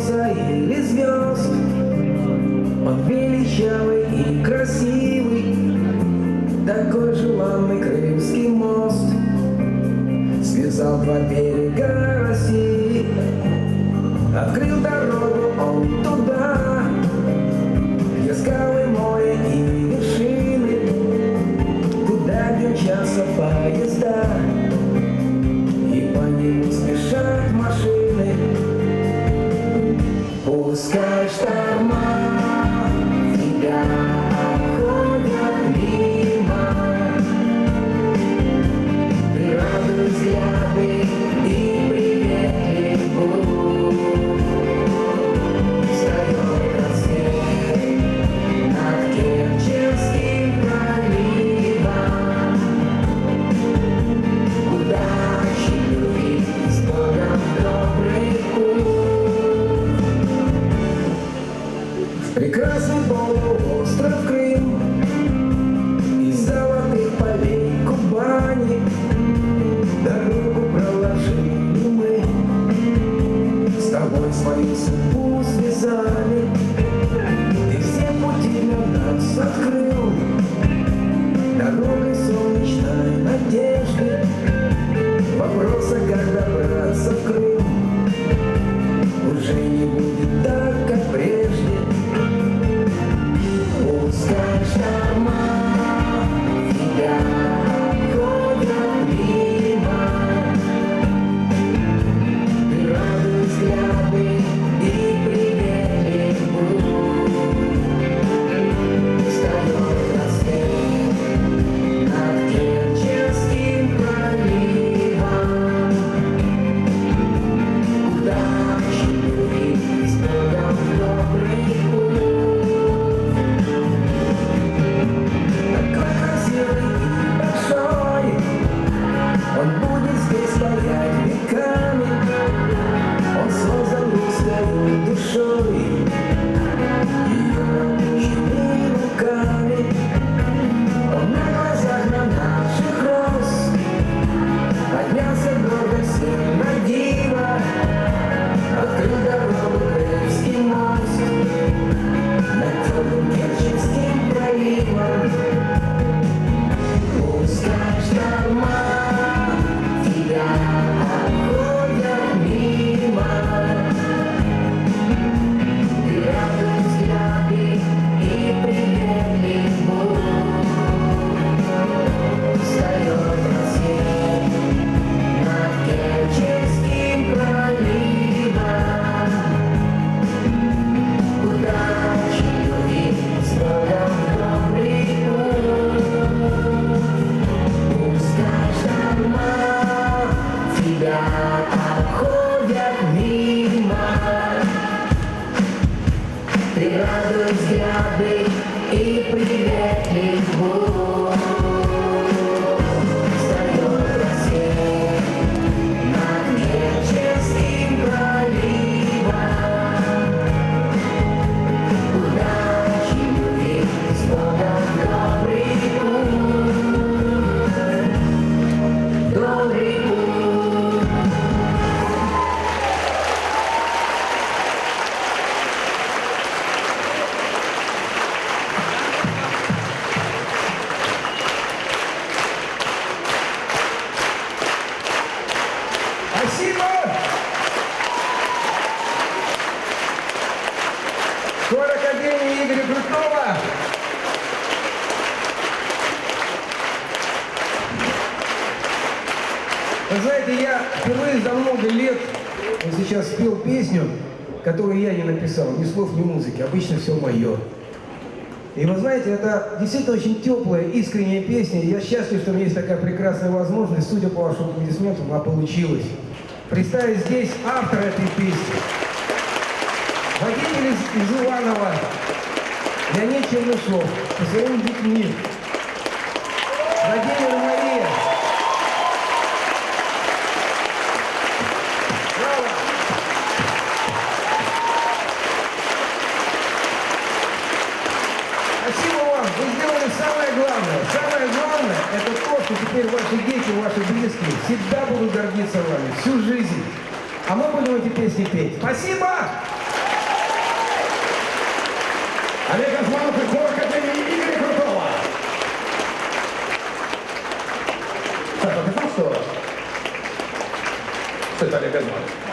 солнца или звезд. Он величавый и красивый, такой желанный Крымский мост. Связал два берега России, открыл дорогу он туда, где скалы, море и вершины, куда мчатся поезда, и по нему спешат машины. Пускай шторма тебя обходят мимо, природу взгляды и приветлив будь. Встает рассвет над Керченским проливом, удачи, любви, с Богом добрый путь. Прекрасный полуостров Крым, из золотых полей Кубани дорогу проложили мы, с тобой свою судьбу связали, ты все пути для нас открыл, дорогой солнечной надежды, вопроса, как добраться в Крым, уже не будет так, как прежде. Пускай шторма тебя обходят мимо, природу взгляды и приветлив будь. Встает рассвет над Керченским проливом, удачи, любви, с Богом добрый путь. Он будет здесь стоять веками, он создан русской душой, ее рабочими руками. Он на глазах на наших рос, поднялся гордо всем на диво, открыл дорогу Крымский мост над теплым Керченским проливом. Пускай шторма тебя обходят мимо, приятные взгляды и приветлив будь. Встает рассвет над Керченским проливом, удачи, любви, с Богом добрый путь. Пускай шторма тебя обходят мимо, природу взгляды и приветлив будь. Встает рассвет над Керченским проливом, удачи, любви, с Богом добрый путь. Добрый путь. Спасибо! Хор Академии Игоря Крутого. Вы знаете, я впервые за много лет сейчас спел песню, которую я не написал, ни слов, ни музыки, обычно все мое. И вы знаете, это действительно очень теплая, искренняя песня, и я счастлив, что у меня есть такая прекрасная возможность, судя по вашим аплодисментам, она получилась. Представить здесь автора этой песни. Водитель из Иванова, Леонид Чернышов, со своими детьми. Владимир и Мария. Браво! Спасибо вам, вы сделали самое главное. Самое главное – это то, что теперь ваши дети, ваши близкие всегда будут гордиться вами, всю жизнь. А мы будем эти песни петь. Спасибо! Олег Газманов и хор Академии Игоря Крутого. Саша, ты знал, что это Олег Газманов?